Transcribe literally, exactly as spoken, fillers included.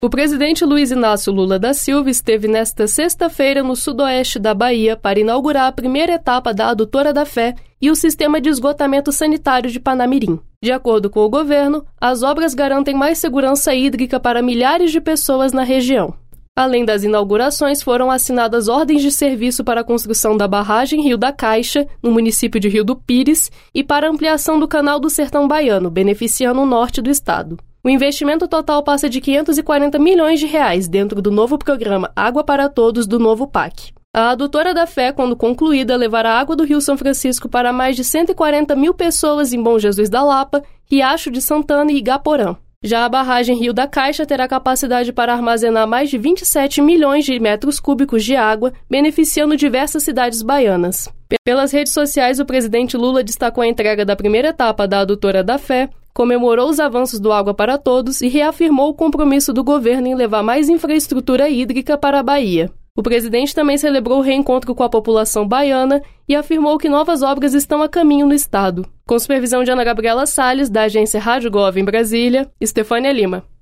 O presidente Luiz Inácio Lula da Silva esteve nesta sexta-feira no sudoeste da Bahia para inaugurar a primeira etapa da Adutora da Fé e o sistema de esgotamento sanitário de Panamirim. De acordo com o governo, as obras garantem mais segurança hídrica para milhares de pessoas na região. Além das inaugurações, foram assinadas ordens de serviço para a construção da barragem Rio da Caixa, no município de Rio do Pires, e para a ampliação do Canal do Sertão Baiano, beneficiando o norte do estado. O investimento total passa de quinhentos e quarenta milhões de reais dentro do novo programa Água para Todos do novo P A C. A Adutora da Fé, quando concluída, levará água do Rio São Francisco para mais de cento e quarenta mil pessoas em Bom Jesus da Lapa, Riacho de Santana e Igaporã. Já a barragem Rio da Caixa terá capacidade para armazenar mais de vinte e sete milhões de metros cúbicos de água, beneficiando diversas cidades baianas. Pelas redes sociais, o presidente Lula destacou a entrega da primeira etapa da Adutora da Fé, comemorou os avanços do Água para Todos e reafirmou o compromisso do governo em levar mais infraestrutura hídrica para a Bahia. O presidente também celebrou o reencontro com a população baiana e afirmou que novas obras estão a caminho no estado. Com supervisão de Ana Gabriela Salles, da agência Rádio Gov em Brasília, Estefânia Lima.